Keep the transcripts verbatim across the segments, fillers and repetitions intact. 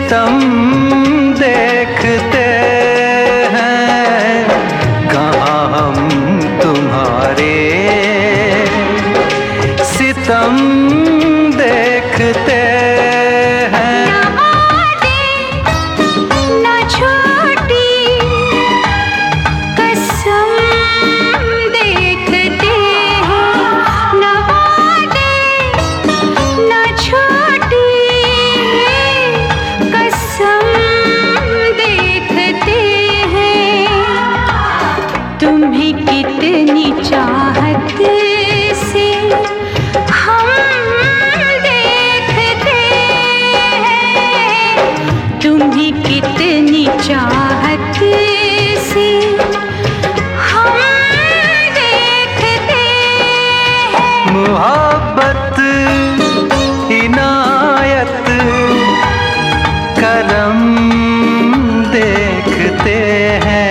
सितम देखते हैं, कहाँ हम तुम्हारे सितम देखते हैं। न वादे न छोटी कसम देखते हैं, न वादे न छोटी कसम देखते हैं। तुम्हें कितनी चाहत से हम देखते हैं, तुम्हें कितनी चाहत से हम देखते हैं। मोहब्बत इनायत करम देखते हैं।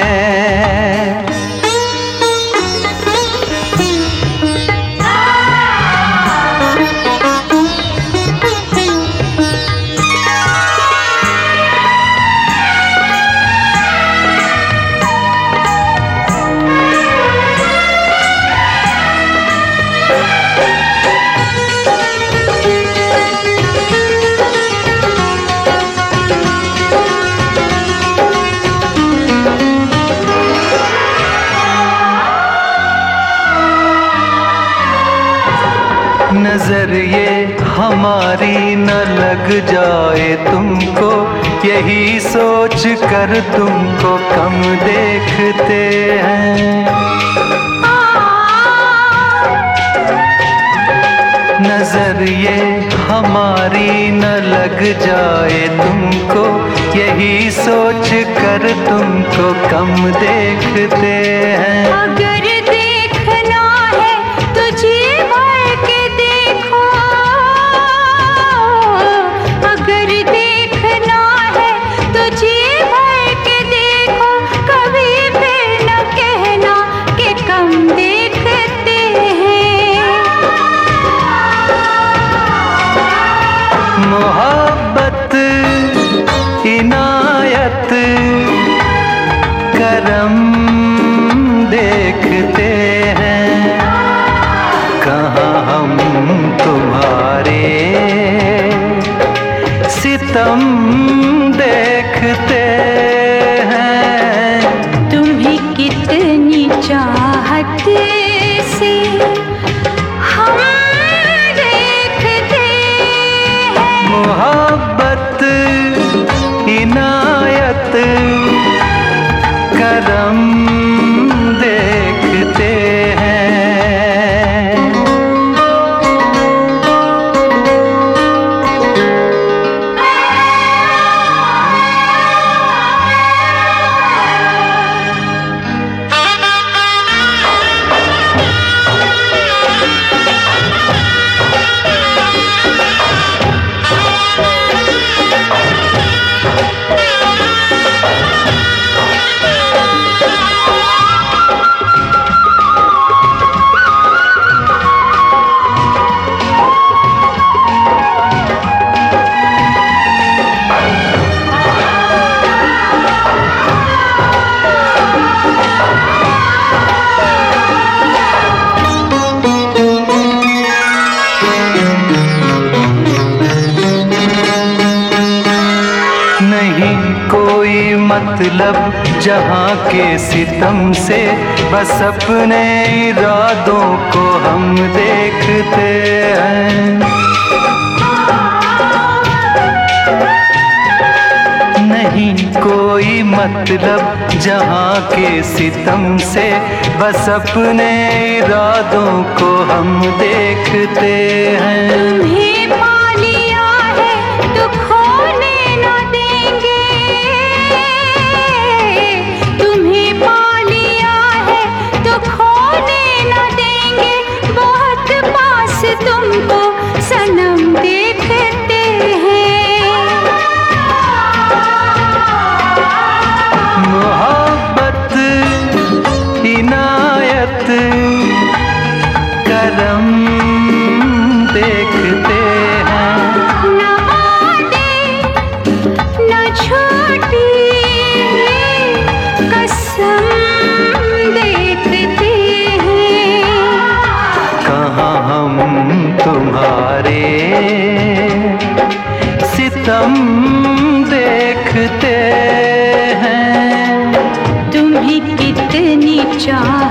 नजर ये हमारी न लग जाए तुमको, यही सोच कर तुमको कम देखते हैं। नजर ये हमारी न लग जाए तुमको, यही सोच कर तुमको कम देखते हैं। अगर देखना है तो जी भर के देखो, अगर देखना है तो जी भर के देखो, कभी फिर न कहना कि कम देखते हैं। मोहब्बत इनायत करम देखते हैं, कहाँ हम तुम्हारे सितम देखते हैं। तुम्हें कितनी चाहत से हम देखते हैं। मोहब्बत इनायत करम देखते हैं। नहीं कोई मतलब जहाँ के सितम से, बस अपने इरादों को हम देखते हैं। नहीं कोई मतलब जहाँ के सितम से, बस अपने इरादों को हम देखते हैं। तुम्हें पा लिया है तो खोने न देंगे, तुम्हें पा लिया है तो खोने न देंगे, बहुत पास तुमको सनम देखते हैं। मोहब्बत इनायत करम देखते कसम देखते हैं। कहाँ हम तुम्हारे सितम देखते हैं। तुम्हें कितनी चाह